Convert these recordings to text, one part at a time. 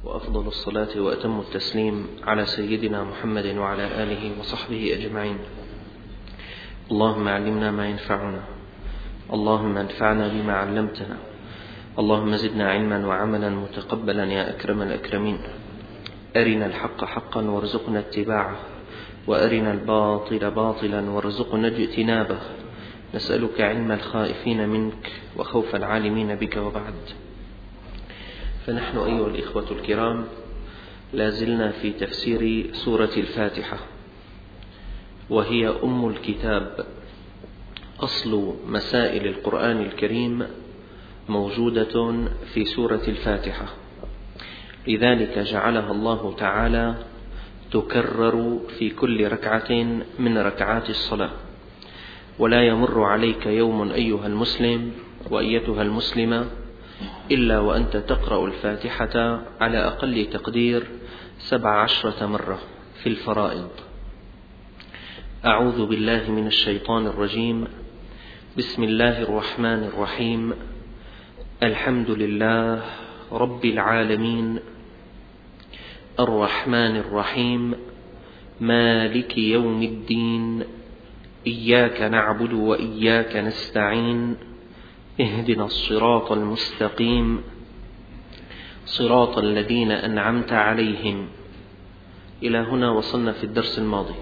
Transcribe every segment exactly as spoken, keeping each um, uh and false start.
وأفضل الصلاة وأتم التسليم على سيدنا محمد وعلى آله وصحبه أجمعين. اللهم علمنا ما ينفعنا، اللهم انفعنا بما علمتنا، اللهم زدنا علما وعملا متقبلا يا أكرم الأكرمين. أرنا الحق حقا وارزقنا اتباعه، وأرنا الباطل باطلا وارزقنا اجتنابه. نسألك علم الخائفين منك وخوف العالمين بك. وبعد، فنحن أيها الإخوة الكرام لازلنا في تفسير سورة الفاتحة، وهي أم الكتاب. أصل مسائل القرآن الكريم موجودة في سورة الفاتحة، لذلك جعلها الله تعالى تكرر في كل ركعة من ركعات الصلاة. ولا يمر عليك يوم أيها المسلم وأيتها المسلمة إلا وأنت تقرأ الفاتحة على أقل تقدير سبع عشرة مرة في الفرائض. أعوذ بالله من الشيطان الرجيم. بسم الله الرحمن الرحيم. الحمد لله رب العالمين، الرحمن الرحيم، مالك يوم الدين، إياك نعبد وإياك نستعين، اهدنا الصراط المستقيم، صراط الذين أنعمت عليهم. إلى هنا وصلنا في الدرس الماضي.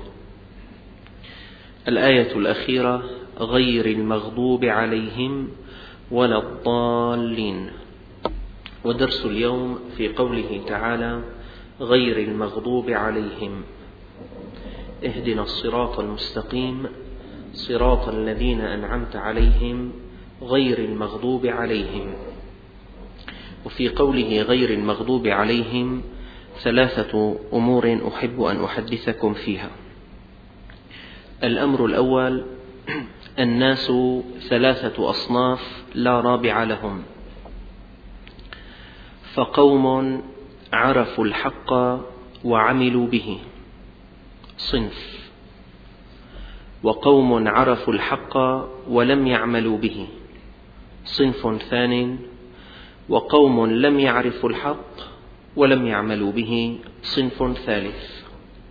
الآية الأخيرة غير المغضوب عليهم ولا الضالين. ودرس اليوم في قوله تعالى غير المغضوب عليهم. اهدنا الصراط المستقيم، صراط الذين أنعمت عليهم غير المغضوب عليهم. وفي قوله غير المغضوب عليهم ثلاثة أمور أحب أن أحدثكم فيها. الأمر الأول: الناس ثلاثة أصناف لا رابع لهم، فقوم عرفوا الحق وعملوا به صنف، وقوم عرفوا الحق ولم يعملوا به صنف ثان، وقوم لم يعرفوا الحق ولم يعملوا به صنف ثالث.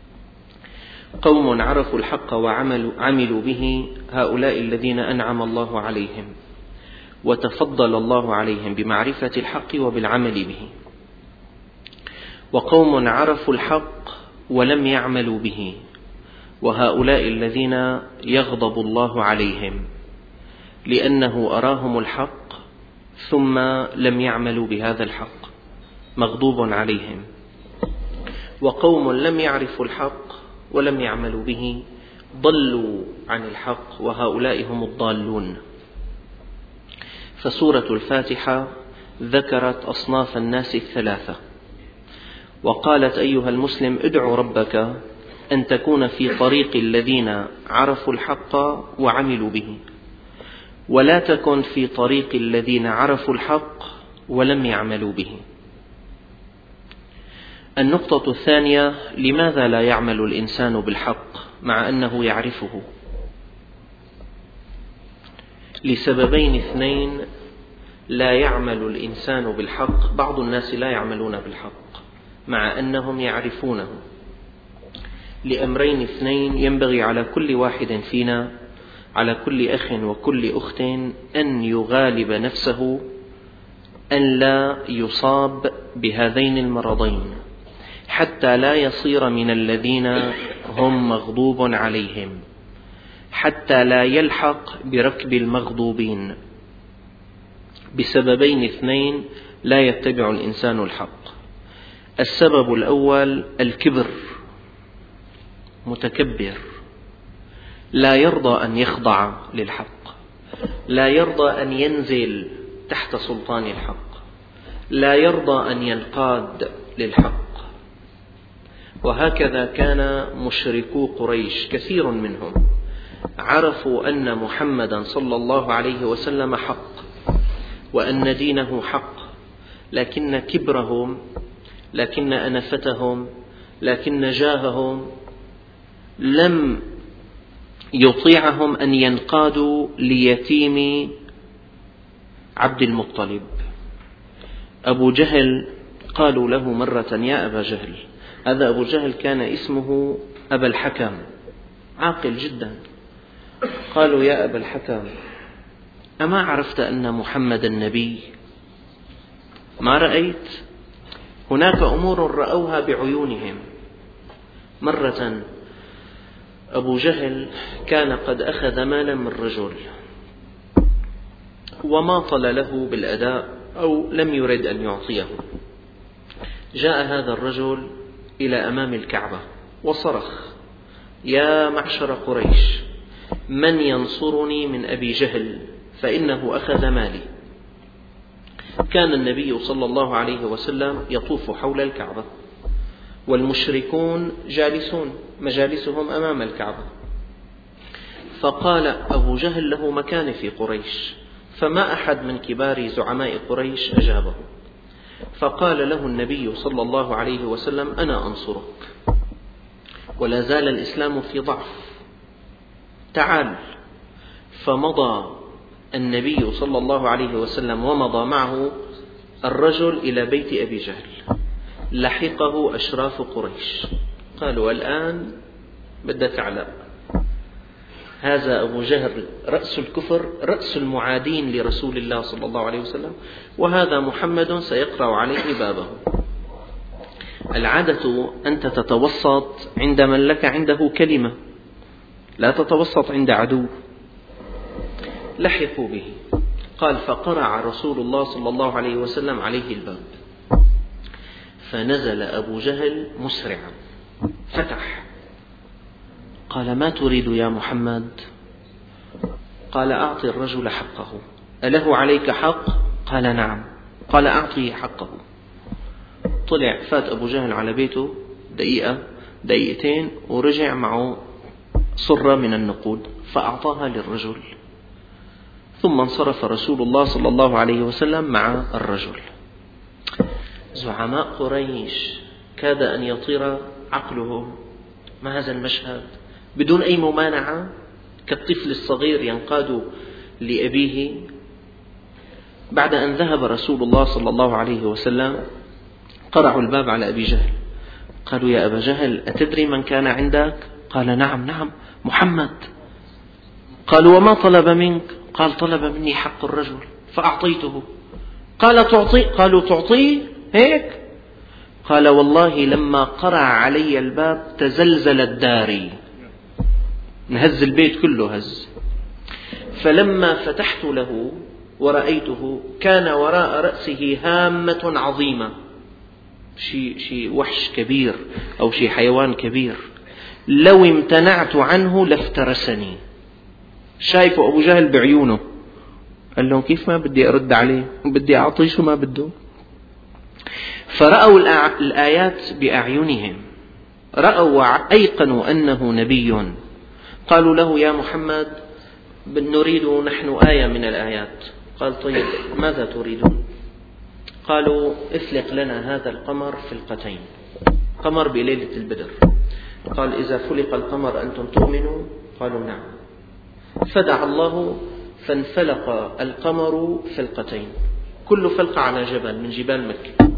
قوم عرفوا الحق وعملوا به هؤلاء الذين أنعم الله عليهم وتفضل الله عليهم بمعرفة الحق وبالعمل به. وقوم عرفوا الحق ولم يعملوا به، وهؤلاء الذين يغضب الله عليهم لأنه أراهم الحق ثم لم يعملوا بهذا الحق، مغضوب عليهم. وقوم لم يعرفوا الحق ولم يعملوا به، ضلوا عن الحق، وهؤلاء هم الضالون. فسورة الفاتحة ذكرت أصناف الناس الثلاثة، وقالت أيها المسلم ادعو ربك أن تكون في طريق الذين عرفوا الحق وعملوا به، ولا تكن في طريق الذين عرفوا الحق ولم يعملوا به. النقطة الثانية: لماذا لا يعمل الإنسان بالحق مع أنه يعرفه؟ لسببين اثنين لا يعمل الإنسان بالحق. بعض الناس لا يعملون بالحق مع أنهم يعرفونه، لأمرين اثنين ينبغي على كل واحد فينا، على كل أخ وكل أخت، أن يغالب نفسه أن لا يصاب بهذين المرضين حتى لا يصير من الذين هم مغضوب عليهم، حتى لا يلحق بركب المغضوبين. بسببين اثنين لا يتبع الإنسان الحق. السبب الأول الكبر، متكبر، لا يرضى أن يخضع للحق، لا يرضى أن ينزل تحت سلطان الحق، لا يرضى أن ينقاد للحق. وهكذا كان مشركو قريش، كثير منهم عرفوا أن محمدا صلى الله عليه وسلم حق وأن دينه حق، لكن كبرهم، لكن أنفتهم، لكن جاههم لم يطيعهم أن ينقادوا ليتيم عبد المطلب. أبو جهل قالوا له مرة يا أبا جهل، هذا أبو جهل كان اسمه أبا الحكم، عاقل جدا. قالوا يا أبا الحكم أما عرفت أن محمد النبي؟ ما رأيت؟ هناك أمور رأوها بعيونهم. مرة أبو جهل كان قد أخذ مالا من رجل وماطل له بالأداء أو لم يرد أن يعطيه. جاء هذا الرجل إلى أمام الكعبة وصرخ يا معشر قريش، من ينصرني من أبي جهل فإنه أخذ مالي. كان النبي صلى الله عليه وسلم يطوف حول الكعبة والمشركون جالسون مجالسهم أمام الكعبة، فقال أبو جهل له مكان في قريش، فما أحد من كبار زعماء قريش أجابه. فقال له النبي صلى الله عليه وسلم أنا أنصرك، ولا زال الإسلام في ضعف، تعال. فمضى النبي صلى الله عليه وسلم ومضى معه الرجل إلى بيت أبي جهل، لحقه أشراف قريش، قالوا الآن بدأ تعلق، هذا أبو جهل رأس الكفر، رأس المعادين لرسول الله صلى الله عليه وسلم، وهذا محمد سيقرأ عليه بابه. العادة أنت تتوسط عند من لك عنده كلمة، لا تتوسط عند عدو. لحقوا به. قال فقرع رسول الله صلى الله عليه وسلم عليه الباب، فنزل أبو جهل مسرعا فتح. قال ما تريد يا محمد؟ قال أعطي الرجل حقه. أله عليك حق؟ قال نعم. قال أعطيه حقه. طلع فات أبو جهل على بيته دقيقة دقيقتين ورجع معه صرة من النقود فأعطاها للرجل، ثم انصرف رسول الله صلى الله عليه وسلم مع الرجل. زعماء قريش كاد أن يطير عقلهم، ما هذا المشهد؟ بدون أي ممانعة كالطفل الصغير ينقاد لأبيه. بعد أن ذهب رسول الله صلى الله عليه وسلم قرعوا الباب على أبي جهل، قالوا يا أبا جهل أتدري من كان عندك؟ قال نعم نعم محمد. قالوا وما طلب منك؟ قال طلب مني حق الرجل فأعطيته. قال تعطي؟ قالوا تعطيه هيك؟ قال والله لما قرع علي الباب تزلزلت داري، نهز البيت كله هز. فلما فتحت له ورأيته كان وراء رأسه هامة عظيمة، شيء شيء وحش كبير أو شيء حيوان كبير، لو امتنعت عنه لافترسني. شايفه أبو جهل بعيونه، قال لهم كيف ما بدي أرد عليه، بدي أعطيه شو ما بده. فرأوا الآيات بأعينهم، رأوا وأيقنوا أنه نبي. قالوا له يا محمد نريد نحن آية من الآيات. قال طيب ماذا تريدون؟ قالوا افلق لنا هذا القمر فلقتين، قمر بليلة البدر. قال إذا فلق القمر أنتم تؤمنون؟ قالوا نعم. فدعا الله فانفلق القمر فلقتين، كل فلقة على جبل من جبال مكة.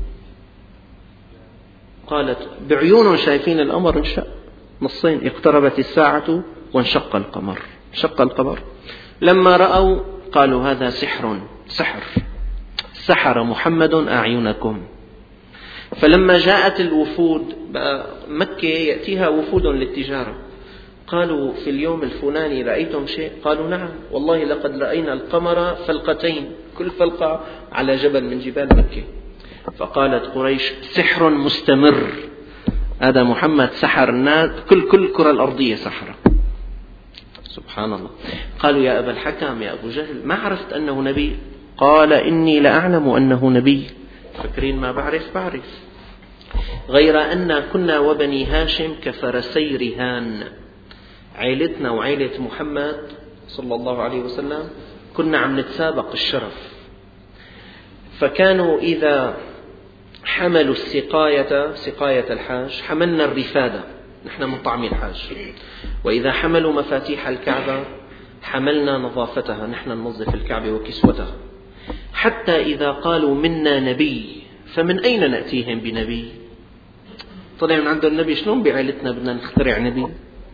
قالت بعيون شايفين القمر انشق نصين، اقتربت الساعة وانشق القمر، شق القمر. لما رأوا قالوا هذا سحر سحر سحر محمد أعينكم. فلما جاءت الوفود، مكة يأتيها وفود للتجارة، قالوا في اليوم الفلاني رأيتم شيء؟ قالوا نعم والله لقد رأينا القمر فلقتين، كل فلقة على جبل من جبال مكة. فقالت قريش سحر مستمر، هذا محمد سحر الناس، كل كل الكرة الأرضية سحرة. سبحان الله. قالوا يا أبا الحكم يا أبو جهل ما عرفت أنه نبي؟ قال إني لأعلم أنه نبي. فكرين ما بعرف؟ بعرف، غير أن كنا وبني هاشم كفرسي رهان، عائلتنا وعائلة محمد صلى الله عليه وسلم كنا عم نتسابق الشرف. فكانوا إذا حملوا السقاية، سقاية الحاج، حملنا الرفادة، نحن مطعمي الحاج. وإذا حملوا مفاتيح الكعبة حملنا نظافتها، نحن ننظف الكعبة وكسوتها. حتى إذا قالوا منا نبي فمن أين نأتيهم بنبي؟ طلع من عنده النبي، شلون بعائلتنا بدنا نخترع نبي؟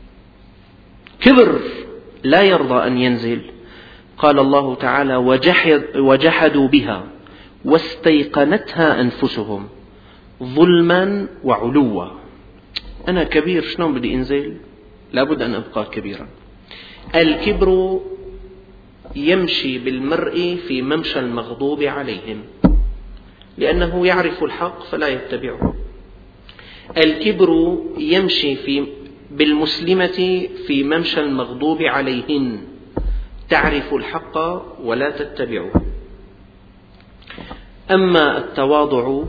كبر لا يرضى أن ينزل. قال الله تعالى: وجحد وجحدوا بها واستيقنتها أنفسهم ظلما وعلوا. أنا كبير، شلون بدي أنزل؟ لابد أن أبقى كبيرا. الكبر يمشي بالمرء في ممشى المغضوب عليهم، لأنه يعرف الحق فلا يتبعه. الكبر يمشي في بالمسلمة في ممشى المغضوب عليهن، تعرف الحق ولا تتبعه. أما التواضع،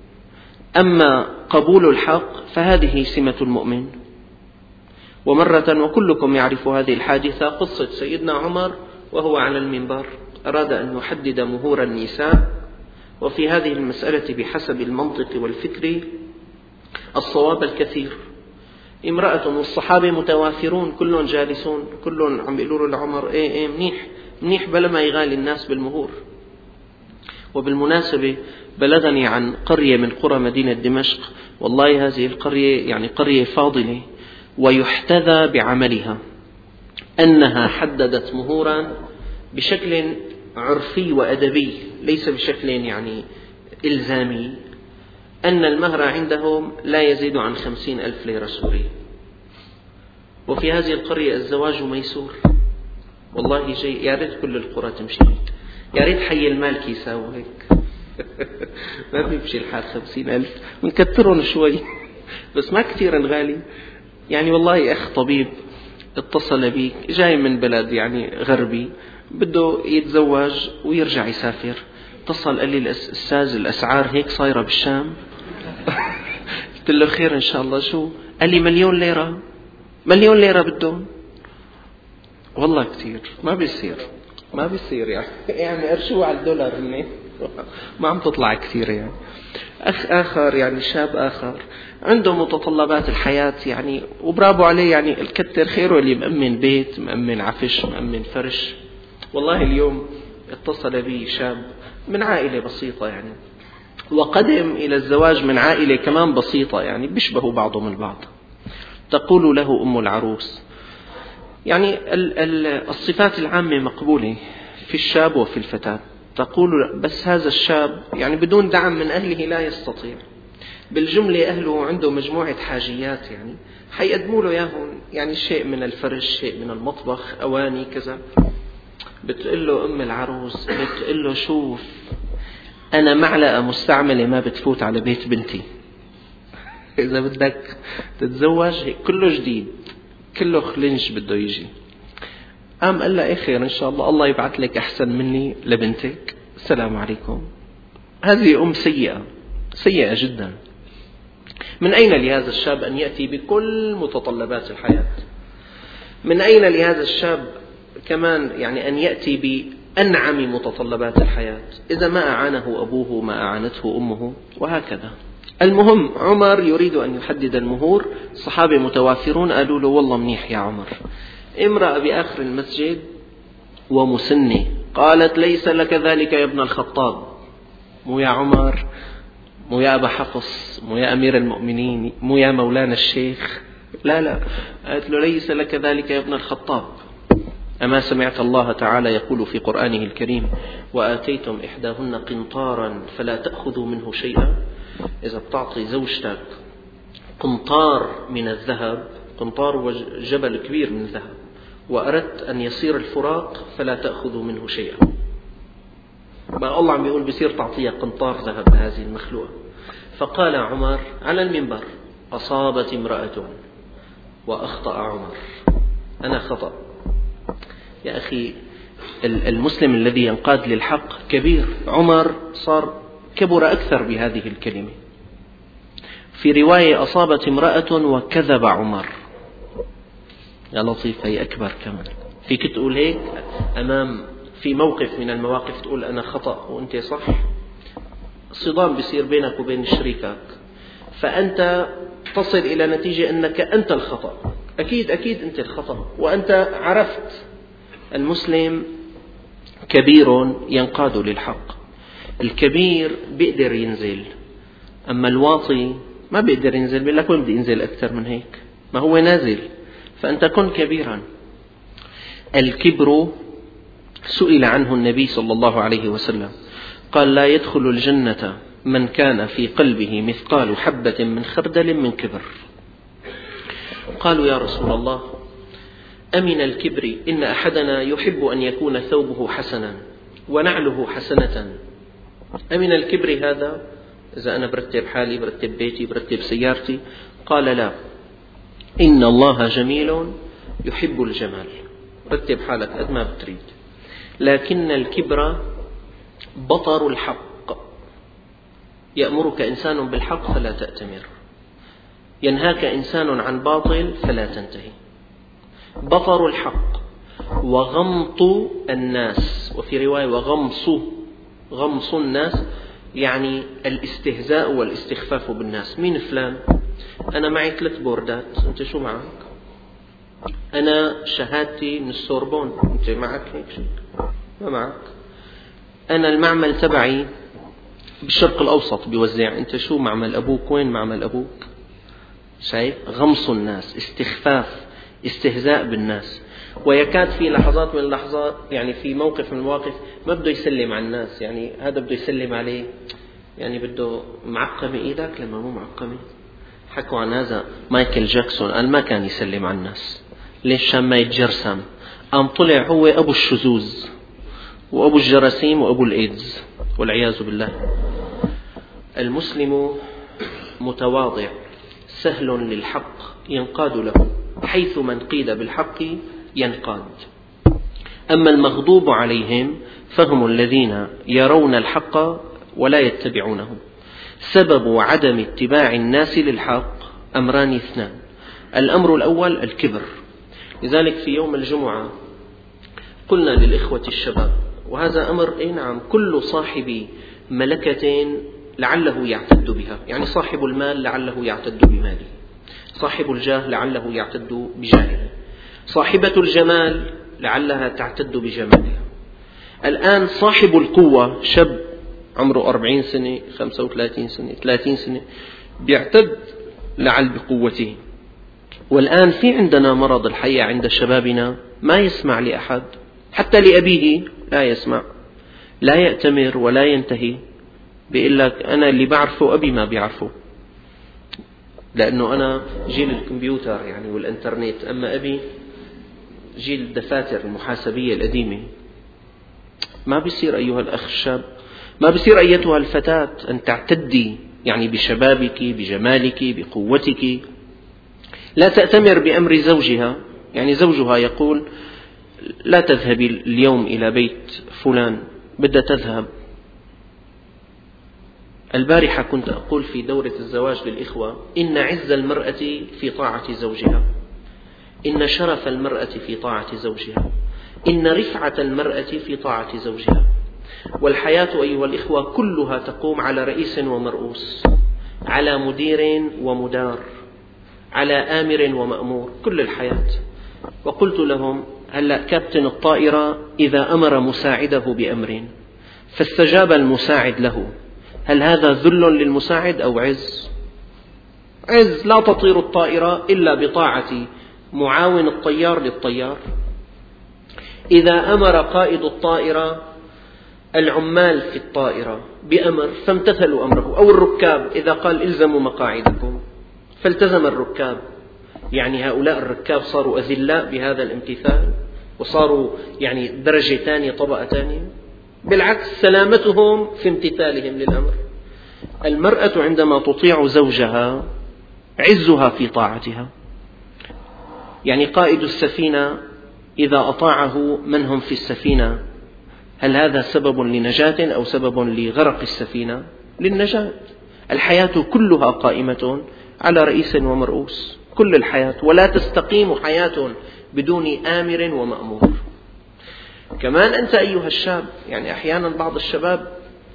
أما قبول الحق، فهذه سمة المؤمن. ومرة، وكلكم يعرف هذه الحادثة، قصة سيدنا عمر وهو على المنبر أراد أن يحدد مهور النساء. وفي هذه المسألة بحسب المنطق والفكر الصواب الكثير. امرأة والصحابة متوافرون، كلهم جالسون، كلهم عم يقولوا لعمر: ايه ايه منيح منيح بلا ما يغالي الناس بالمهور. وبالمناسبة بلغني عن قرية من قرى مدينة دمشق، والله هذه القرية يعني قرية فاضلة ويحتذى بعملها، أنها حددت مهورا بشكل عرفي وأدبي، ليس بشكل يعني إلزامي، أن المهر عندهم لا يزيد عن خمسين ألف ليرة سورية. وفي هذه القرية الزواج ميسور. والله شيء يا ريت كل القرى تمشي، يا ريت حي المالكي يساوي هيك. ما بيمشي الحال خمسين ألف، ونكترهم شوي بس ما كثير غالي. يعني والله أخ طبيب اتصل بي، جاي من بلد يعني غربي، بده يتزوج ويرجع يسافر. اتصل قال لي: الأستاذ الأسعار هيك صايرة بالشام؟ قلت له: خير إن شاء الله. شو؟ قال لي: مليون ليرة. مليون ليرة بدهم. والله كثير، ما بيصير ما بيصير يعني يعني قرشوا على الدولار هني ما عم تطلع كثير. يعني أخ آخر، يعني شاب آخر عنده متطلبات الحياة يعني، وبرافو عليه، يعني الكتر خيره اللي مأمن بيت، مأمن عفش، مأمن فرش. والله اليوم اتصل بي شاب من عائلة بسيطة يعني، وقدم إلى الزواج من عائلة كمان بسيطة، يعني بيشبهوا بعضهم البعض. تقول له أم العروس، يعني الصفات العامة مقبولة في الشاب وفي الفتاة، تقول: بس هذا الشاب يعني بدون دعم من أهله لا يستطيع. بالجملة أهله عنده مجموعة حاجيات، يعني حيقدموا له ياهن، يعني شيء من الفرش، شيء من المطبخ، أواني كذا. بتقول له أم العروس، بتقول له: شوف، أنا معلقة مستعملة ما بتفوت على بيت بنتي، إذا بدك تتزوج كله جديد، كله خلنش بده يجي. قام قال له: إيه خير إن شاء الله، الله يبعث لك أحسن مني لبنتك، السلام عليكم. هذه أم سيئة سيئة جدا. من أين لهذا الشاب أن يأتي بكل متطلبات الحياة؟ من أين لهذا الشاب كمان يعني أن يأتي بأنعم متطلبات الحياة إذا ما أعانه أبوه، ما أعانته أمه، وهكذا. المهم، عمر يريد أن يحدد المهور، الصحابة متوافرون، قالوا له: والله منيح يا عمر. امرأة بآخر المسجد ومسنة قالت: ليس لك ذلك يا ابن الخطاب. مو يا عمر، مو يا أبا حفص، مو يا أمير المؤمنين، مو يا مولانا الشيخ، لا لا. قالت له: ليس لك ذلك يا ابن الخطاب. أما سمعت الله تعالى يقول في قرآنه الكريم: وآتيتم إحداهن قنطارا فلا تأخذوا منه شيئا. إذا بتعطي زوجتك قنطار من الذهب، قنطار وجبل كبير من ذهب، وأردت أن يصير الفراق، فلا تأخذوا منه شيئا. ما الله عم يقول بيصير تعطيها قنطار ذهب هذه المخلوقة. فقال عمر على المنبر: أصابت امرأة وأخطأ عمر. أنا خطأ يا أخي. المسلم الذي ينقاد للحق كبير. عمر صار كبر أكثر بهذه الكلمة. في رواية: أصابت امرأة وكذب عمر. يا لطيف، هي أكبر كمان. فيك تقول هيك أمام في موقف من المواقف، تقول أنا خطأ وأنت صح. صدام بيصير بينك وبين شريكك، فأنت تصل إلى نتيجة أنك أنت الخطأ. أكيد أكيد أنت الخطأ وأنت عرفت. المسلم كبير ينقاد للحق. الكبير بيقدر ينزل أما الواطي ما بيقدر ينزل، بيقول لك وين بدي ينزل أكثر من هيك، ما هو نازل، فأنت كن كبيرا. الكبر سئل عنه النبي صلى الله عليه وسلم قال: لا يدخل الجنة من كان في قلبه مثقال حبة من خردل من كبر. قالوا: يا رسول الله، أمن الكبر إن أحدنا يحب أن يكون ثوبه حسنا ونعله حسنة، أمن الكبر هذا إذا أنا برتب حالي، برتب بيتي، برتب سيارتي؟ قال: لا، إن الله جميل يحب الجمال. رتب حالك قد ما بتريد، لكن الكبر بطر الحق. يأمرك إنسان بالحق فلا تأتمر، ينهاك إنسان عن باطل فلا تنتهي. بطر الحق وغمط الناس، وفي رواية وغمص غمص الناس، يعني الاستهزاء والاستخفاف بالناس. مين فلان؟ أنا معي ثلاث بوردات، أنت شو معك؟ أنا شهادتي من السوربون، أنت معك هيك شيء؟ ما معك. أنا المعمل تبعي بالشرق الأوسط بيوزع، أنت شو معمل أبوك؟ وين معمل أبوك؟ شايف؟ غمص الناس، استخفاف، استهزاء بالناس. ويكاد في لحظات من اللحظات، يعني في موقف من المواقف، ما بده يسلم على الناس، يعني هذا بده يسلم عليه، يعني بده معقمة إيدك لما مو معقمة. حكوا عن هذا مايكل جاكسون، قال ما كان يسلم على الناس. ليش؟ عشان ما يتجرسم. قام طلع هو أبو الشذوذ وأبو الجراثيم وأبو الإيدز والعياذ بالله. المسلم متواضع سهل للحق ينقاد له، حيث من قيد بالحق ينقاد. أما المغضوب عليهم فهم الذين يرون الحق ولا يتبعونه. سبب عدم اتباع الناس للحق أمران اثنان. الأمر الأول الكبر. لذلك في يوم الجمعة قلنا للإخوة الشباب، وهذا أمر أي نعم، كل صاحب ملكة لعله يعتد بها، يعني صاحب المال لعله يعتد بماله، صاحب الجاه لعله يعتد بجاهه، صاحبة الجمال لعلها تعتد بجمالها. الآن صاحب القوة شاب عمره أربعين سنة، خمسة وثلاثين سنة، ثلاثين سنة، بيعتد لعل بقوته. والآن في عندنا مرض الحياة عند شبابنا، ما يسمع لأحد، حتى لأبيه لا يسمع، لا يأتمر ولا ينتهي. بيقول لك أنا اللي بعرفه أبي ما بيعرفه، لأنه أنا جيل الكمبيوتر يعني والإنترنت، أما أبي جيل الدفاتر المحاسبية القديمة. ما بيصير أيها الأخ الشاب، ما بيصير أيتها الفتاة أن تعتدي يعني بشبابك، بجمالك، بقوتك. لا تأتمر بأمر زوجها، يعني زوجها يقول لا تذهبي اليوم إلى بيت فلان، بدها تذهب. البارحة كنت أقول في دورة الزواج للإخوة: إن عز المرأة في طاعة زوجها، إن شرف المرأة في طاعة زوجها، إن رفعة المرأة في طاعة زوجها. والحياة أيها الإخوة كلها تقوم على رئيس ومرؤوس، على مدير ومدار، على آمر ومأمور، كل الحياة. وقلت لهم: هلأ كابتن الطائرة إذا أمر مساعده بأمر فاستجاب المساعد له، هل هذا ذل للمساعد أو عز؟ عز. لا تطير الطائرة إلا بطاعة معاون الطيار للطيار. إذا أمر قائد الطائرة العمال في الطائرة بأمر فامتثلوا أمره، أو الركاب إذا قال إلزموا مقاعدكم فالتزم الركاب. يعني هؤلاء الركاب صاروا أذلاء بهذا الامتثال، وصاروا يعني درجة ثانية، طبقة ثانية. بالعكس، سلامتهم في امتثالهم للأمر. المرأة عندما تطيع زوجها عزها في طاعتها. يعني قائد السفينة إذا أطاعه من هم في السفينة، هل هذا سبب لنجاة أو سبب لغرق السفينة؟ للنجاة. الحياة كلها قائمة على رئيس ومرؤوس، كل الحياة، ولا تستقيم حياة بدون آمر ومأمور. كمان أنت أيها الشاب، يعني أحيانا بعض الشباب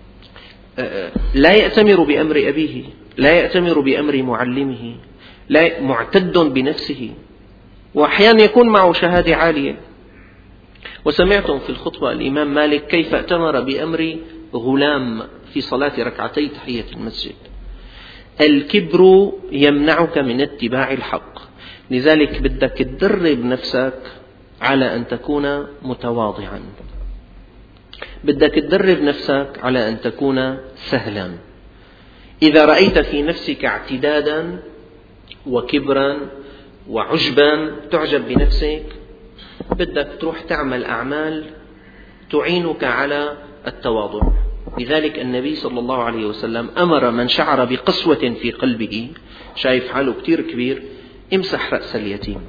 لا يأتمر بأمر أبيه، لا يأتمر بأمر معلمه، لا معتد بنفسه، وأحيانا يكون معه شهادة عالية. وسمعتم في الخطبة الإمام مالك كيف ائتمر بأمر غلام في صلاة ركعتي تحية المسجد. الكبر يمنعك من اتباع الحق. لذلك بدك تدرب نفسك على أن تكون متواضعا، بدك تدرب نفسك على أن تكون سهلا. إذا رأيت في نفسك اعتدادا وكبرا وعجبا، تعجب بنفسك، بدك تروح تعمل أعمال تعينك على التواضع. لذلك النبي صلى الله عليه وسلم أمر من شعر بقسوة في قلبه، شايف حاله كتير كبير، امسح رأس اليتيم.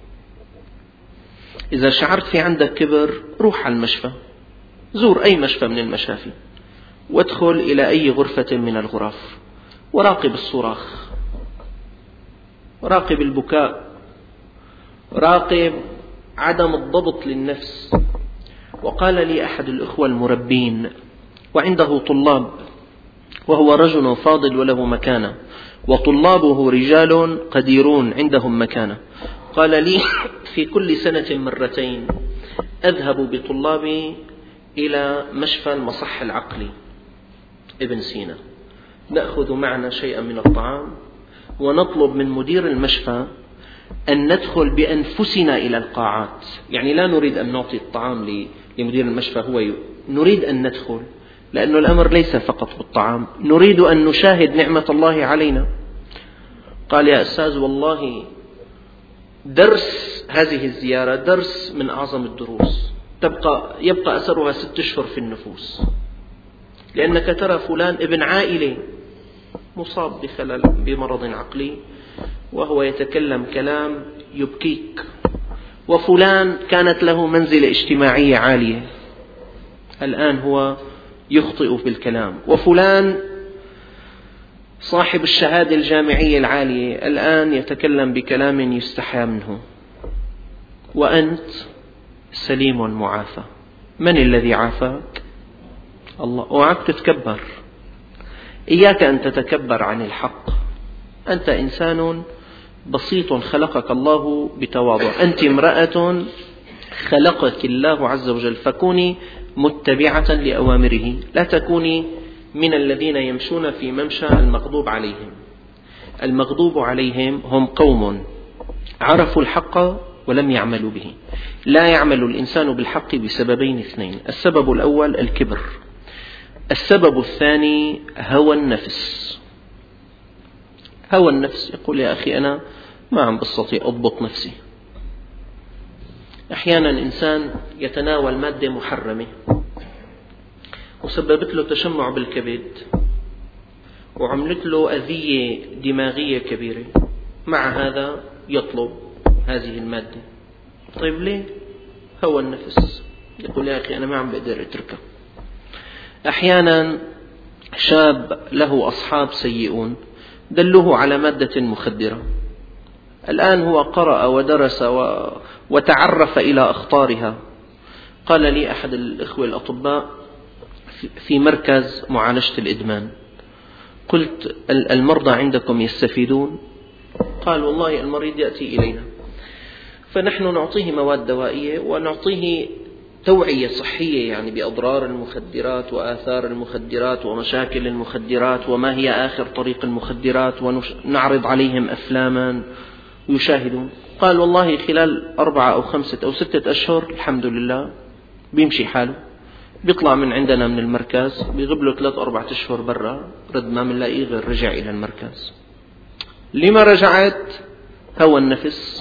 إذا شعرت في عندك كبر، روح على المشفى، زور أي مشفى من المشافي، وادخل إلى أي غرفة من الغرف، وراقب الصراخ، راقب البكاء، راقب عدم الضبط للنفس. وقال لي أحد الإخوة المربين وعنده طلاب، وهو رجل فاضل وله مكانة، وطلابه رجال قديرون عندهم مكانة، قال لي في كل سنة مرتين أذهب بطلابي إلى مشفى المصح العقلي ابن سينا، نأخذ معنا شيئا من الطعام، ونطلب من مدير المشفى أن ندخل بأنفسنا إلى القاعات. يعني لا نريد أن نعطي الطعام لمدير المشفى، هو نريد أن ندخل، لأن الأمر ليس فقط بالطعام، نريد أن نشاهد نعمة الله علينا. قال يا أستاذ والله درس هذه الزيارة درس من أعظم الدروس، تبقى يبقى أثرها ست أشهر في النفوس، لأنك ترى فلان ابن عائلة مصاب بخلل بمرض عقلي وهو يتكلم كلام يبكيك، وفلان كانت له منزلة اجتماعية عالية الآن هو يخطئ في الكلام، وفلان صاحب الشهادة الجامعية العالية الآن يتكلم بكلام يستحى منه، وأنت سليم معافى. من الذي عافاك؟ الله. اوعك تتكبر، إياك أن تتكبر عن الحق. أنت إنسان بسيط خلقك الله بتواضع، أنت امرأة خلقك الله عز وجل، فكوني متبعة لأوامره، لا تكوني من الذين يمشون في ممشى المغضوب عليهم. المغضوب عليهم هم قوم عرفوا الحق ولم يعملوا به. لا يعمل الإنسان بالحق بسببين اثنين: السبب الأول الكبر، السبب الثاني هوى النفس. هوى النفس يقول يا أخي أنا ما عم بستطيع أضبط نفسي. أحيانا إنسان يتناول مادة محرمة وسببت له تشمع بالكبد وعملت له أذية دماغية كبيرة، مع هذا يطلب هذه المادة. طيب ليه؟ هوى النفس يقول يا أخي أنا ما عم بقدر أتركها. أحيانا شاب له أصحاب سيئون دلوه على مادة مخدرة، الآن هو قرأ ودرس وتعرف إلى أخطارها. قال لي أحد الإخوة الأطباء في مركز معالجة الإدمان، قلت المرضى عندكم يستفيدون؟ قال والله المريض يأتي إلينا فنحن نعطيه مواد دوائية ونعطيه توعية صحية، يعني بأضرار المخدرات وآثار المخدرات ومشاكل المخدرات وما هي آخر طريق المخدرات، ونعرض عليهم أفلاما يشاهدون. قال والله خلال أربعة أو خمسة أو ستة أشهر الحمد لله بيمشي حاله، بيطلع من عندنا من المركز بيغيب له ثلاث أربعة أشهر برا، رد ما منلاقيه غير رجع إلى المركز. لما رجعت؟ هوى النفس.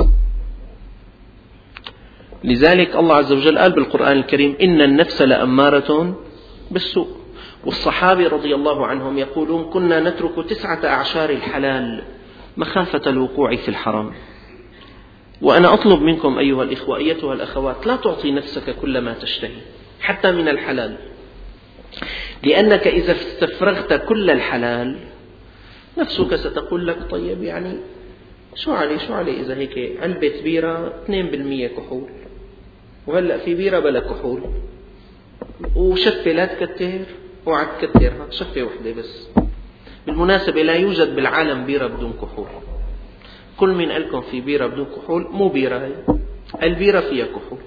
لذلك الله عز وجل قال بالقرآن الكريم إن النفس لأمارة بالسوء. والصحابة رضي الله عنهم يقولون كنا نترك تسعة أعشار الحلال مخافة الوقوع في الحرام. وأنا أطلب منكم أيها الإخوة أيتها الأخوات لا تعطي نفسك كل ما تشتهي حتى من الحلال، لأنك إذا استفرغت كل الحلال نفسك ستقول لك طيب يعني شو علي شو علي إذا هيك علبة بيرة اثنين بالمئة كحول، وهلأ في بيرة بلا كحول، وشفة لا تكتر وعد تكترها شفة وحدة بس. بالمناسبة لا يوجد بالعالم بيرة بدون كحول. كل من قالكم في بيرة بدون كحول؟ مو بيرة هي، البيرة فيها كحول.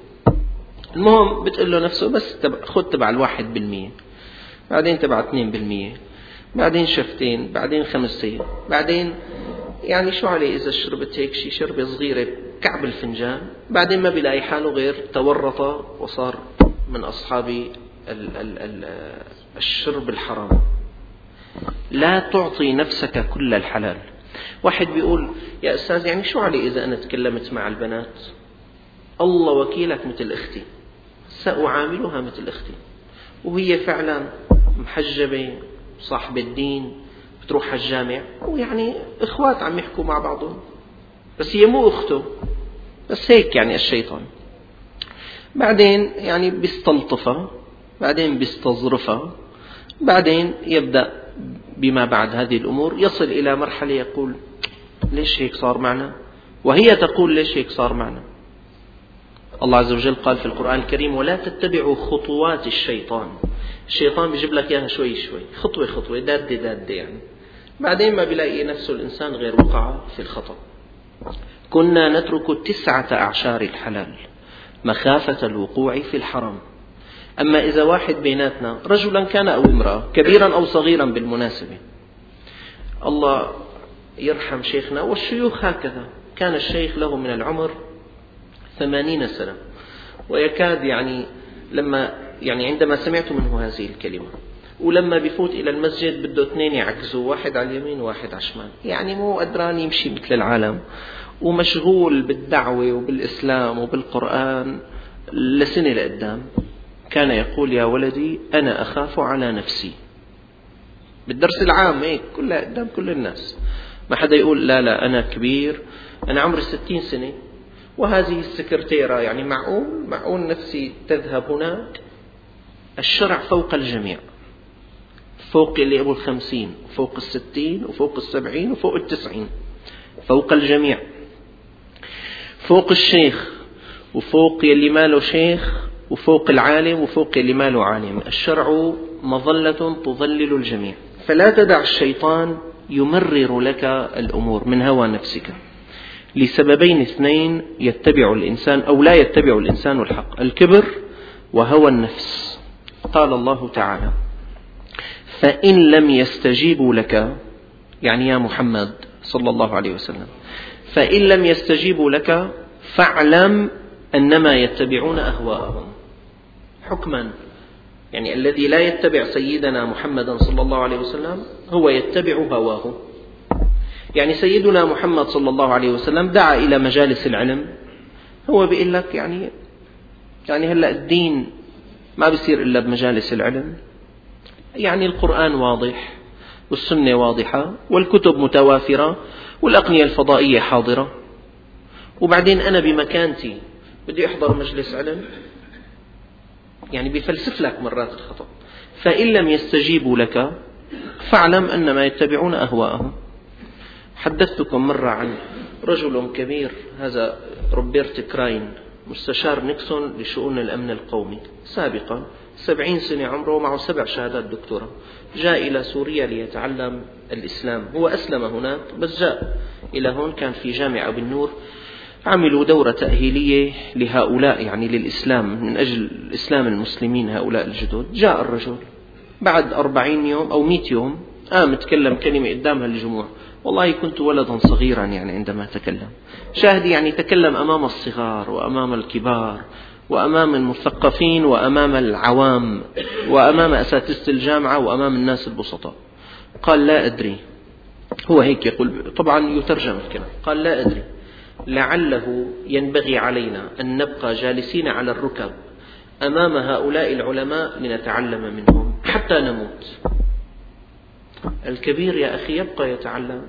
المهم بتقول له نفسه بس خذ تبع الواحد بالمية، بعدين تبع اثنين بالمية، بعدين شفتين، بعدين خمس أيام، بعدين يعني شو عليه إذا شربت هيك شي شربة صغيرة كعب الفنجان، بعدين ما بلاقي حاله غير تورط وصار من أصحاب ال ال ال الشرب الحرام. لا تعطي نفسك كل الحلال. واحد بيقول يا أستاذ يعني شو علي إذا أنا تكلمت مع البنات؟ الله وكيلك مثل أختي، سأعاملها مثل أختي، وهي فعلا محجبة صاحب الدين بتروح الجامع، ويعني إخوات عم يحكوا مع بعضهم، بس هي مو أخته، بس هيك يعني الشيطان. بعدين يعني بيستلطفها، بعدين بيستظرفها، بعدين يبدأ بما بعد هذه الأمور يصل إلى مرحلة يقول ليش هيك صار معنا، وهي تقول ليش هيك صار معنا. الله عز وجل قال في القرآن الكريم ولا تتبعوا خطوات الشيطان. الشيطان بيجيب لك إياها شوي شوي، خطوة خطوة، دادة دادة يعني، بعدين ما بيلاقي نفسه الإنسان غير وقع في الخطأ. كنا نترك تسعة أعشار الحلال مخافة الوقوع في الحرام. أما إذا واحد بيناتنا رجلا كان أو امرأة، كبيرا أو صغيرا بالمناسبة، الله يرحم شيخنا والشيوخ هكذا، كان الشيخ له من العمر ثمانين سنة، ويكاد يعني لما يعني عندما سمعت منه هذه الكلمة، ولما بيفوت إلى المسجد بده اثنين يعكزوا، واحد على اليمين وواحد على الشمال، يعني مو قدران يمشي مثل العالم، ومشغول بالدعوة وبالإسلام وبالقرآن لسنة لقدام. كان يقول يا ولدي أنا أخاف على نفسي، بالدرس العام هيك كلها قدام كل الناس، ما حدا يقول لا لا أنا كبير، أنا عمري ستين سنة وهذه السكرتيرة، يعني معقول معقول نفسي تذهب هناك. الشرع فوق الجميع، فوق اللي أبو الخمسين وفوق الستين وفوق السبعين وفوق التسعين، فوق الجميع، فوق الشيخ وفوق يلي ماله شيخ وفوق العالم وفوق يلي ماله عالم. الشرع مظلة تظلل الجميع، فلا تدع الشيطان يمرر لك الأمور من هوى نفسك، لسببين اثنين يتبع الإنسان أو لا يتبع الإنسان الحق: الكبر وهوى النفس. قال الله تعالى فإن لم يستجيبوا لك، يعني يا محمد صلى الله عليه وسلم، فإن لم يستجيبوا لك فاعلم أنما يتبعون أهواءهم. حكما يعني الذي لا يتبع سيدنا محمدا صلى الله عليه وسلم هو يتبع هواه. يعني سيدنا محمد صلى الله عليه وسلم دعا إلى مجالس العلم، هو بيقول لك يعني يعني هلأ الدين ما بيصير إلا بمجالس العلم، يعني القرآن واضح والسنة واضحة والكتب متوافرة والأقنية الفضائية حاضرة، وبعدين أنا بمكانتي بدي أحضر مجلس علم، يعني بيفلسف لك مرات الخطأ. فإن لم يستجيبوا لك فاعلم أنما يتبعون أهواءهم. حدثتكم مرة عن رجل كبير، هذا روبرت كراين، مستشار نيكسون لشؤون الأمن القومي سابقا، سبعين سنة عمره ومعه سبع شهادات دكتوراه، جاء إلى سوريا ليتعلم الإسلام. هو أسلم هناك بس جاء إلى هون، كان في جامعة بالنور، عملوا دورة تأهيلية لهؤلاء يعني للإسلام من أجل إسلام المسلمين هؤلاء الجدد. جاء الرجل بعد أربعين يوم أو مئة يوم قام تكلم كلمة قدام هالجموع، والله كنت ولدا صغيرا يعني عندما تكلم، شاهدي يعني تكلم أمام الصغار وأمام الكبار وأمام المثقفين وأمام العوام وأمام أساتذة الجامعة وأمام الناس البسطاء. قال لا أدري، هو هيك يقول، طبعا يترجم الكلام، قال لا أدري لعله ينبغي علينا أن نبقى جالسين على الركب أمام هؤلاء العلماء لنتعلم منهم حتى نموت. الكبير يا أخي يبقى يتعلم.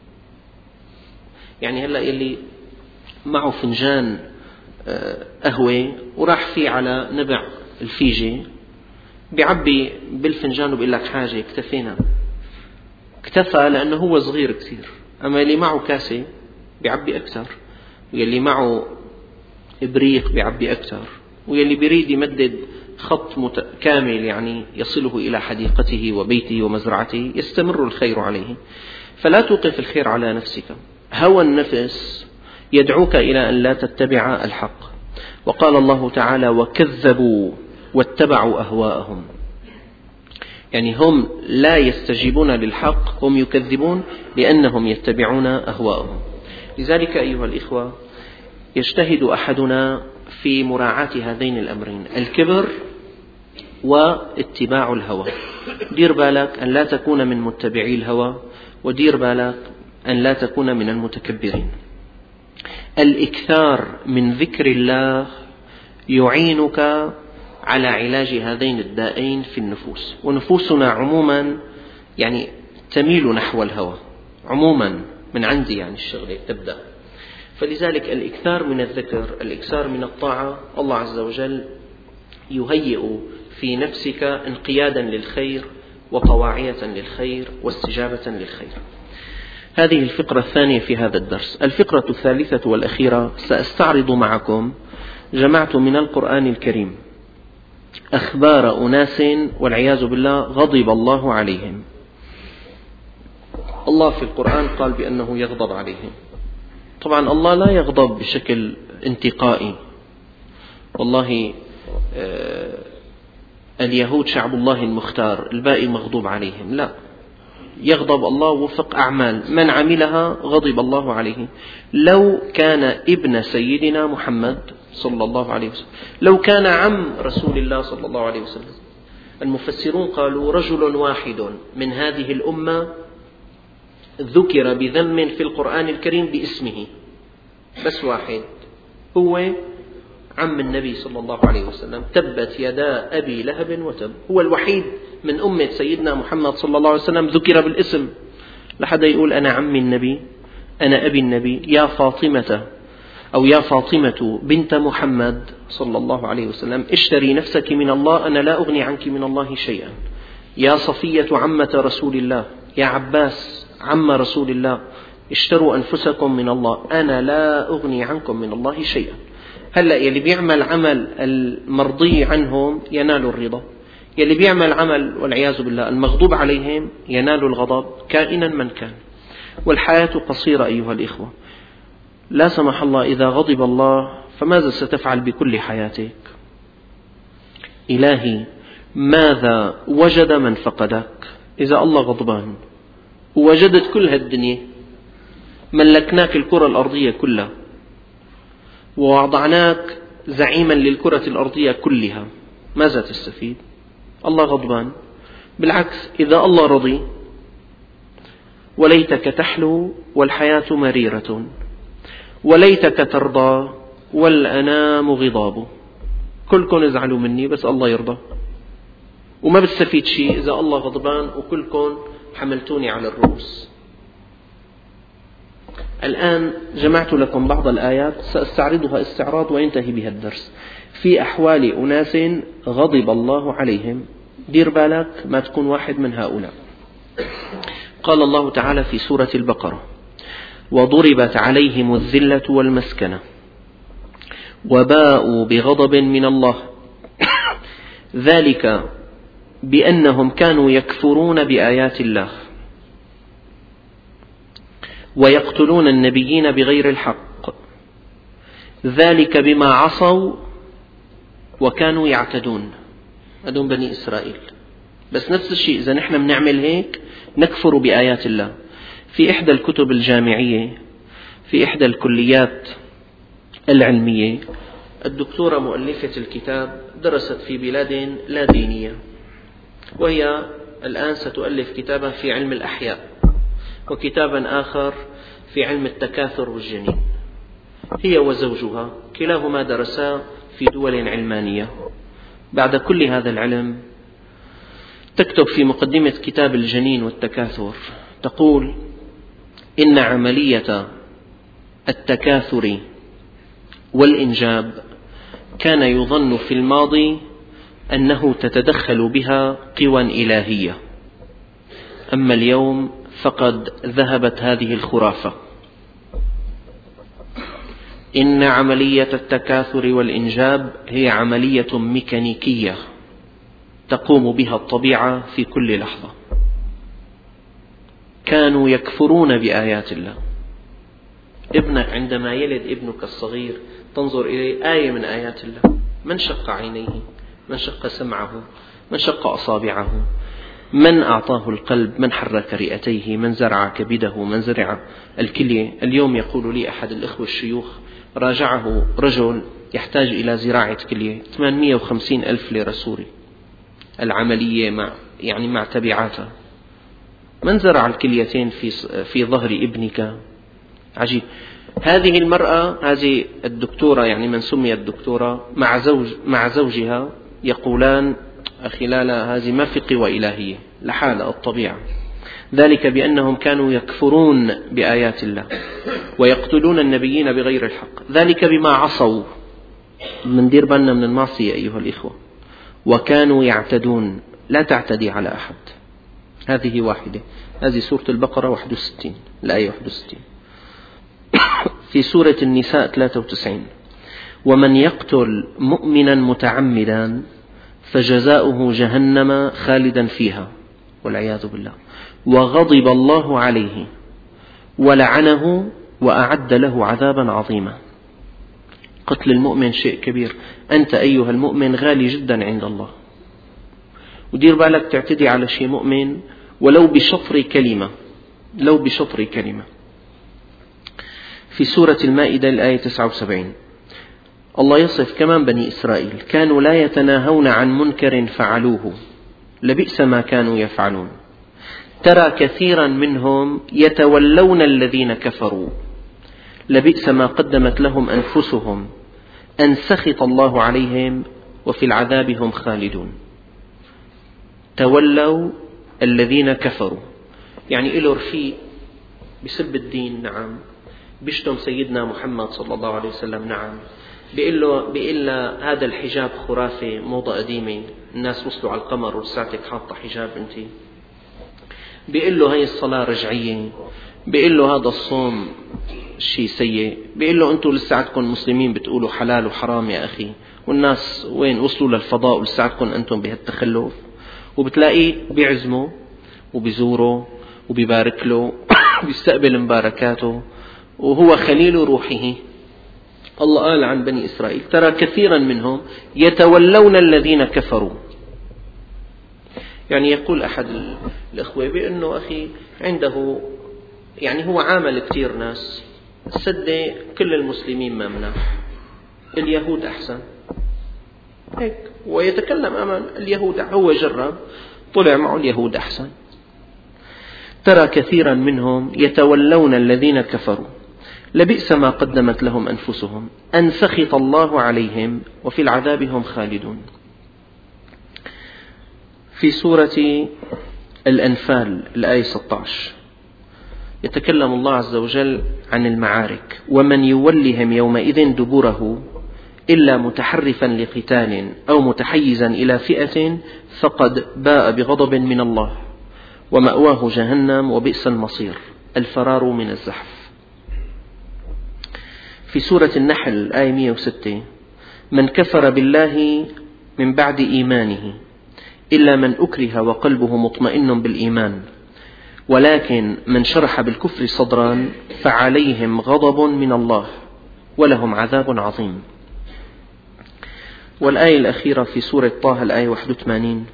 يعني هلأ يلي معه فنجان قهوة وراح فيه على نبع الفيجة بيعبي بالفنجان وبيقول لك حاجة اكتفينا، اكتفى لأنه هو صغير كثير. أما يلي معه كاسة بيعبي أكثر، ويلي معه إبريق بيعبي أكثر، ويلي بيريد يمدد خط مت... كامل يعني يصله إلى حديقته وبيته ومزرعته يستمر الخير عليه. فلا توقف الخير على نفسك. هوى النفس يدعوك إلى أن لا تتبع الحق. وقال الله تعالى وكذبوا واتبعوا أهواءهم. يعني هم لا يستجيبون للحق، هم يكذبون لأنهم يتبعون أهواءهم. لذلك أيها الإخوة يجتهد أحدنا في مراعاة هذين الأمرين، الكبر واتباع الهوى. دير بالك أن لا تكون من متبعي الهوى، ودير بالك أن لا تكون من المتكبرين. الإكثار من ذكر الله يعينك على علاج هذين الدائين في النفوس، ونفوسنا عموما يعني تميل نحو الهوى عموما، من عندي يعني الشغلة تبدأ. فلذلك الإكثار من الذكر، الإكثار من الطاعة، الله عز وجل يهيئ في نفسك انقيادا للخير وطواعية للخير واستجابة للخير. هذه الفقرة الثانية في هذا الدرس. الفقرة الثالثة والأخيرة سأستعرض معكم، جمعت من القرآن الكريم أخبار أناس والعياذ بالله غضب الله عليهم. الله في القرآن قال بأنه يغضب عليهم. طبعا الله لا يغضب بشكل انتقائي، والله آه اليهود شعب الله المختار الباقي مغضوب عليهم، لا، يغضب الله وفق أعمال من عملها غضب الله عليه. لو كان ابن سيدنا محمد صلى الله عليه وسلم، لو كان عم رسول الله صلى الله عليه وسلم، المفسرون قالوا رجل واحد من هذه الأمة ذكر بذم في القرآن الكريم باسمه، بس واحد، هو عم النبي صلى الله عليه وسلم، تبت يدا أبي لهب وتب. هو الوحيد من أمة سيدنا محمد صلى الله عليه وسلم ذكر بالاسم، لحد يقول أنا عم النبي، أنا أبي النبي، يا فاطمة أو يا فاطمة بنت محمد صلى الله عليه وسلم اشتري نفسك من الله، أنا لا أغني عنك من الله شيئا. يا صفية عمة رسول الله، يا عباس عم رسول الله، اشتروا أنفسكم من الله، أنا لا أغني عنكم من الله شيئا. هلأ يلي بيعمل عمل المرضي عنهم ينال الرضا، يلي بيعمل عمل والعياذ بالله المغضوب عليهم ينال الغضب، كائنا من كان. والحياة قصيرة أيها الإخوة، لا سمح الله إذا غضب الله فماذا ستفعل بكل حياتك؟ إلهي ماذا وجد من فقدك؟ إذا الله غضبان ووجدت كل هالدنيا، ملكناك الكرة الأرضية كلها ووضعناك زعيما للكرة الأرضية كلها، ماذا تستفيد؟ الله غضبان. بالعكس إذا الله رضي وليتك تحلو والحياة مريرة، وليتك ترضى والأنام غضاب. كلكم ازعلوا مني بس الله يرضى، وما بستفيد شيء إذا الله غضبان وكلكم حملتوني على الرؤوس. الآن جمعت لكم بعض الآيات سأستعرضها استعراض وينتهي بها الدرس، في أحوال أناس غضب الله عليهم. دير بالك ما تكون واحد من هؤلاء. قال الله تعالى في سورة البقرة: وضربت عليهم الذلة والمسكنة وباءوا بغضب من الله ذلك بأنهم كانوا يكفرون بآيات الله ويقتلون النبيين بغير الحق ذلك بما عصوا وكانوا يعتدون. هذول بني إسرائيل. بس نفس الشيء إذا نحن بنعمل هيك نكفر بآيات الله. في إحدى الكتب الجامعية في إحدى الكليات العلمية، الدكتورة مؤلفة الكتاب درست في بلاد لا دينية، وهي الآن ستؤلف كتابا في علم الأحياء وكتابا آخر في علم التكاثر والجنين. هي وزوجها كلاهما درسا في دول علمانية. بعد كل هذا العلم تكتب في مقدمة كتاب الجنين والتكاثر تقول: إن عملية التكاثر والإنجاب كان يظن في الماضي أنه تتدخل بها قوى إلهية، أما اليوم فقد ذهبت هذه الخرافة. إن عملية التكاثر والإنجاب هي عملية ميكانيكية تقوم بها الطبيعة في كل لحظة. كانوا يكفرون بآيات الله. ابنك عندما يلد ابنك الصغير تنظر إليه آية من آيات الله، من شق عينيه، من شق سمعه، من شق أصابعه، من أعطاه القلب، من حرك رئتيه، من زرع كبده، من زرع الكلية. اليوم يقول لي أحد الإخوة الشيوخ راجعه رجل يحتاج إلى زراعة كلية ثمانمئة وخمسين ألف ليرة سوري، العملية مع يعني مع تبعاتها. من زرع الكليتين في في ظهر ابنك؟ عجيب. هذه المرأة، هذه الدكتورة يعني من سميت دكتورة، مع زوج مع زوجها يقولان أخي لا لا هذه ما في قوى إلهية، لحالة الطبيعة، ذلك بأنهم كانوا يكفرون بآيات الله ويقتلون النبيين بغير الحق، ذلك بما عصوا. من دير بالنا من المعصية أيها الإخوة، وكانوا يعتدون. لا تعتدي على أحد. هذه واحدة. هذه سورة البقرة واحد وستين، الآية واحد وستين. في سورة النساء ثلاثة وتسعين: ومن يقتل مؤمنا متعمدا فجزاؤه جهنم خالدا فيها والعياذ بالله وغضب الله عليه ولعنه وأعد له عذابا عظيما. قتل المؤمن شيء كبير. أنت أيها المؤمن غالي جدا عند الله، ودير بالك تعتدي على شيء مؤمن ولو بشطر كلمة، لو بشطر كلمة. في سورة المائدة الآية تسعة وسبعين الله يصف كمان بني إسرائيل: كانوا لا يتناهون عن منكر فعلوه لبئس ما كانوا يفعلون ترى كثيرا منهم يتولون الذين كفروا لبئس ما قدمت لهم أنفسهم أن سخط الله عليهم وفي العذاب هم خالدون. تولوا الذين كفروا يعني إله رفيق بسب الدين، نعم، بيشتم سيدنا محمد صلى الله عليه وسلم، نعم، بيقول له بيقول له هذا الحجاب خرافي، موضة قديمة، الناس وصلوا على القمر ولساتك حاطة حجاب أنت. بيقول له هاي الصلاة رجعية، بيقول له هذا الصوم شيء سيء، بيقول له أنتم لساتكم مسلمين بتقولوا حلال وحرام يا أخي، والناس وين وصلوا للفضاء ولساتكم أنتم بهالتخلف. وبتلاقيه بيعزمه وبيزوره وبيبارك له وبيستقبل مباركاته وهو خليل روحه. الله قال عن بني إسرائيل: ترى كثيرا منهم يتولون الذين كفروا. يعني يقول أحد الأخوة بأنه أخي عنده يعني هو عامل كثير ناس، سد كل المسلمين ما مناح، اليهود أحسن هيك، ويتكلم أمام اليهود، هو جرب طلع معه اليهود أحسن. ترى كثيرا منهم يتولون الذين كفروا لبئس ما قدمت لهم أنفسهم أن سخط الله عليهم وفي العذاب هم خالدون. في سورة الأنفال الآية ستة عشر يتكلم الله عز وجل عن المعارك: ومن يولهم يومئذ دبره إلا متحرفا لقتال أو متحيزا إلى فئة فقد باء بغضب من الله ومأواه جهنم وبئس المصير. الفرار من الزحف. في سورة النحل الآية مئة وستة: من كفر بالله من بعد إيمانه إلا من أكره وقلبه مطمئن بالإيمان ولكن من شرح بالكفر صدرا فعليهم غضب من الله ولهم عذاب عظيم. والآية الأخيرة في سورة طه الآية واحد وثمانين: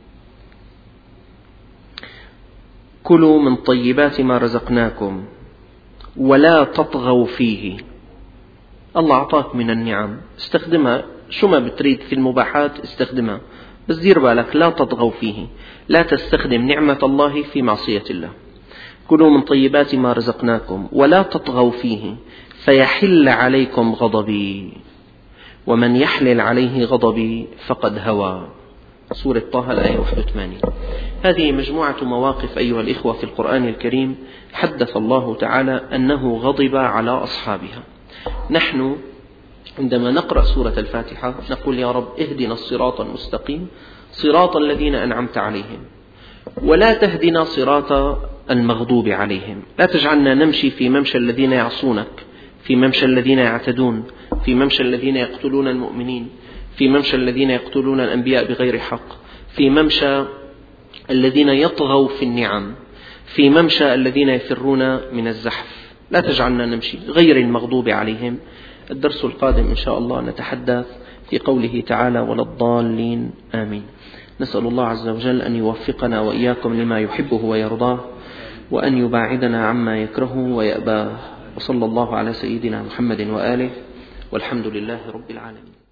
كلوا من طيبات ما رزقناكم ولا تطغوا فيه. الله أعطاك من النعم استخدمها، شو ما بتريد في المباحات استخدمها، بس دير بالك لا تطغوا فيه، لا تستخدم نعمة الله في معصية الله. كلوا من طيبات ما رزقناكم ولا تطغوا فيه فيحل عليكم غضبي ومن يحلل عليه غضبي فقد هوى. سورة طه الآية واحد وثمانين. هذه مجموعة مواقف أيها الإخوة في القرآن الكريم حدث الله تعالى أنه غضب على أصحابها. نحن عندما نقرأ سورة الفاتحة نقول: يا رب اهدنا الصراط المستقيم صراط الذين أنعمت عليهم ولا تهدنا صراط المغضوب عليهم، لا تجعلنا نمشي في ممشى الذين يعصونك، في ممشى الذين يعتدون، في ممشى الذين يقتلون المؤمنين، في ممشى الذين يقتلون الأنبياء بغير حق، في ممشى الذين يطغوا في النعم، في ممشى الذين يفرون من الزحف. لا تجعلنا نمشي غير المغضوب عليهم. الدرس القادم إن شاء الله نتحدث في قوله تعالى: ولا الضالين آمين. نسأل الله عز وجل أن يوفقنا وإياكم لما يحبه ويرضاه، وأن يباعدنا عما يكرهه ويأباه. وصلى الله على سيدنا محمد وآله، والحمد لله رب العالمين.